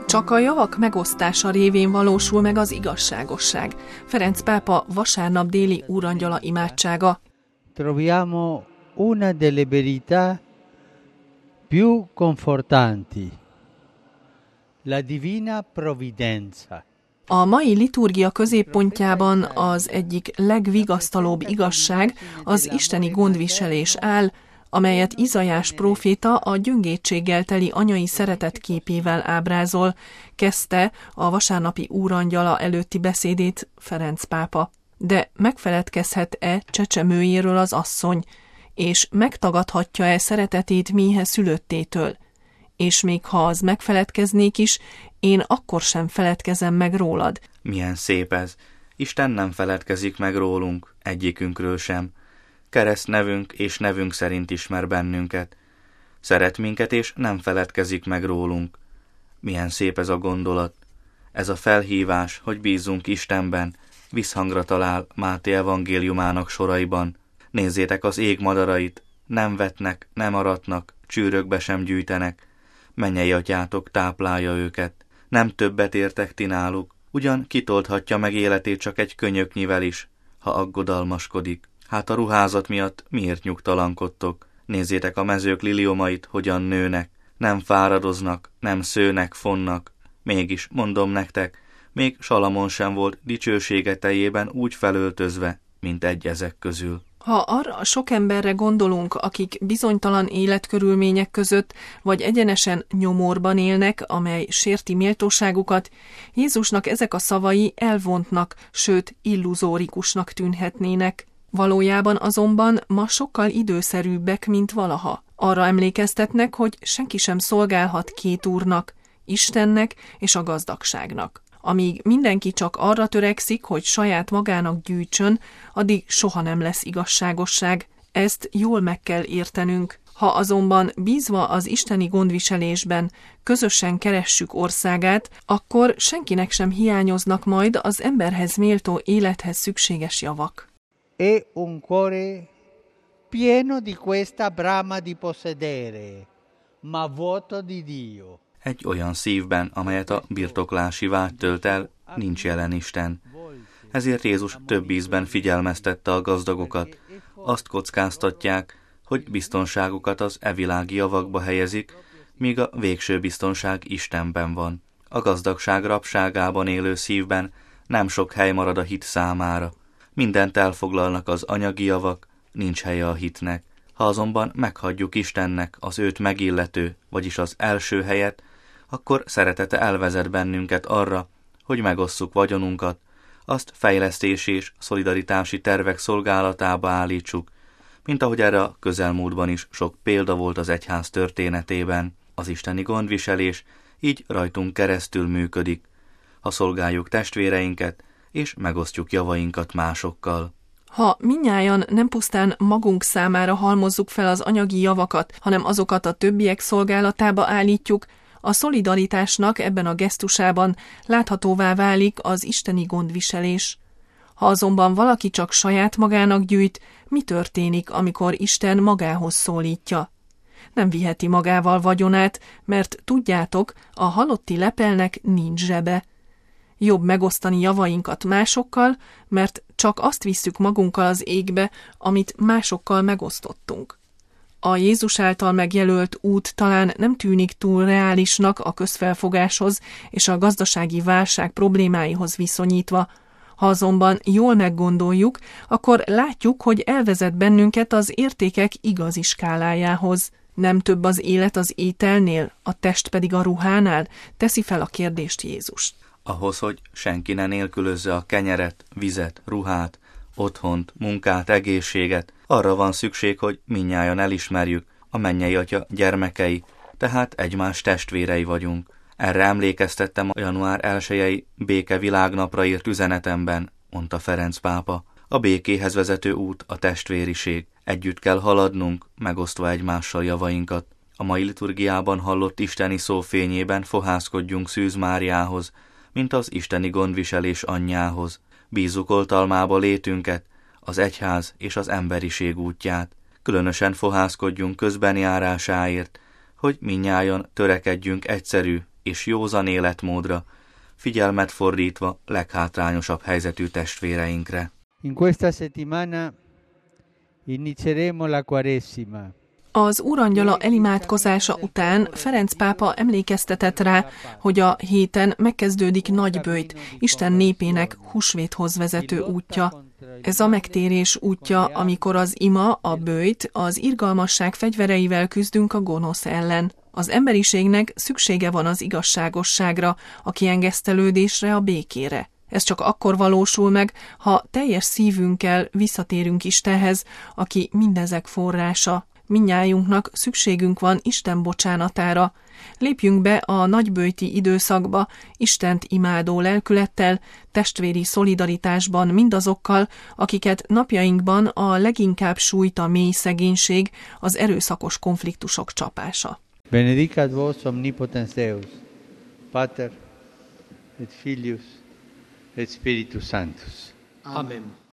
Csak a javak megosztása révén valósul meg az igazságosság. Ferenc pápa vasárnap déli úrangyala imádsága. Troviamo una delle verità più confortanti, la divina provvidenza. A mai liturgia középpontjában az egyik legvigasztalóbb igazság az isteni gondviselés áll, amelyet Izaiás próféta a gyöngétséggel teli anyai szeretet képével ábrázol, kezdte a vasárnapi úrangyala előtti beszédét Ferenc pápa. De megfeledkezhet-e csecsemőjéről az asszony, és megtagadhatja-e szeretetét méhe szülöttétől? És még ha az megfeledkeznék is, én akkor sem feledkezem meg rólad. Milyen szép ez! Isten nem feledkezik meg rólunk, egyikünkről sem. Kereszt nevünk és nevünk szerint ismer bennünket. Szeret minket és nem feledkezik meg rólunk. Milyen szép ez a gondolat. Ez a felhívás, hogy bízzunk Istenben, visszhangra talál Máté evangéliumának soraiban. Nézzétek az ég madarait, nem vetnek, nem aratnak, csűrökbe sem gyűjtenek. Mennyei atyátok táplálja őket. Nem többet értek ti náluk, ugyan kitolthatja meg életét csak egy könyöknyivel is, ha aggodalmaskodik. Hát a ruházat miatt miért nyugtalankodtok? Nézzétek a mezők liliomait, hogyan nőnek, nem fáradoznak, nem szőnek, fonnak. Mégis, mondom nektek, még Salamon sem volt dicsősége teljében úgy felöltözve, mint egy ezek közül. Ha arra a sok emberre gondolunk, akik bizonytalan életkörülmények között vagy egyenesen nyomorban élnek, amely sérti méltóságukat, Jézusnak ezek a szavai elvontnak, sőt illuzórikusnak tűnhetnének. Valójában azonban ma sokkal időszerűbbek, mint valaha. Arra emlékeztetnek, hogy senki sem szolgálhat két úrnak, Istennek és a gazdagságnak. Amíg mindenki csak arra törekszik, hogy saját magának gyűjtsön, addig soha nem lesz igazságosság. Ezt jól meg kell értenünk. Ha azonban bízva az isteni gondviselésben közösen keressük országát, akkor senkinek sem hiányoznak majd az emberhez méltó élethez szükséges javak. È un cuore pieno di questa brama di possedere, ma vuoto di Dio. Egy olyan szívben, amelyet a birtoklási vágy tölt el, nincs jelen Isten. Ezért Jézus több ízben figyelmeztette a gazdagokat. Azt kockáztatják, hogy biztonságukat az evilági javakba helyezik, míg a végső biztonság Istenben van. A gazdagság rabságában élő szívben nem sok hely marad a hit számára. Mindent elfoglalnak az anyagi javak, nincs helye a hitnek. Ha azonban meghagyjuk Istennek az őt megillető, vagyis az első helyet, akkor szeretete elvezet bennünket arra, hogy megosszuk vagyonunkat, azt fejlesztési és szolidaritási tervek szolgálatába állítsuk, mint ahogy erre a közelmúltban is sok példa volt az egyház történetében. Az isteni gondviselés így rajtunk keresztül működik, ha szolgáljuk testvéreinket, és megosztjuk javainkat másokkal. Ha mindnyájan nem pusztán magunk számára halmozzuk fel az anyagi javakat, hanem azokat a többiek szolgálatába állítjuk, a szolidaritásnak ebben a gesztusában láthatóvá válik az isteni gondviselés. Ha azonban valaki csak saját magának gyűjt, mi történik, amikor Isten magához szólítja? Nem viheti magával vagyonát, mert tudjátok, a halotti lepelnek nincs zsebe. Jobb megosztani javainkat másokkal, mert csak azt visszük magunkkal az égbe, amit másokkal megosztottunk. A Jézus által megjelölt út talán nem tűnik túl reálisnak a közfelfogáshoz és a gazdasági válság problémáihoz viszonyítva. Ha azonban jól meggondoljuk, akkor látjuk, hogy elvezet bennünket az értékek igazi skálájához. Nem több az élet az ételnél, a test pedig a ruhánál? Teszi fel a kérdést Jézus. Ahhoz, hogy senki ne nélkülözze a kenyeret, vizet, ruhát, otthont, munkát, egészséget, arra van szükség, hogy mindnyájan elismerjük, a mennyei Atya gyermekei, tehát egymás testvérei vagyunk. Erre emlékeztettem a január 1-i béke világnapra írt üzenetemben, mondta Ferenc pápa. A békéhez vezető út a testvériség. Együtt kell haladnunk, megosztva egymással javainkat. A mai liturgiában hallott isteni szó fényében fohászkodjunk Szűz Máriához, mint az isteni gondviselés anyjához. Bízzuk oltalmába létünket, az egyház és az emberiség útját. Különösen fohászkodjunk közbenjárásáért, hogy mindnyájan törekedjünk egyszerű és józan életmódra, figyelmet fordítva leghátrányosabb helyzetű testvéreinkre. In questa settimana inizieremo la Quaresima. Az Úrangyala elimádkozása után Ferenc pápa emlékeztetett rá, hogy a héten megkezdődik Nagyböjt, Isten népének húsvéthoz vezető útja. Ez a megtérés útja, amikor az ima, a böjt, az irgalmasság fegyvereivel küzdünk a gonosz ellen. Az emberiségnek szüksége van az igazságosságra, a kiengesztelődésre, a békére. Ez csak akkor valósul meg, ha teljes szívünkkel visszatérünk Istenhez, aki mindezek forrása. Mindnyájunknak szükségünk van Isten bocsánatára. Lépjünk be a nagyböjti időszakba Istent imádó lelkülettel, testvéri szolidaritásban mindazokkal, akiket napjainkban a leginkább sújt a mély szegénység, az erőszakos konfliktusok csapása. Benedicat vos omnipotens Deus, Pater et Filius et Spiritus Sanctus. Amen.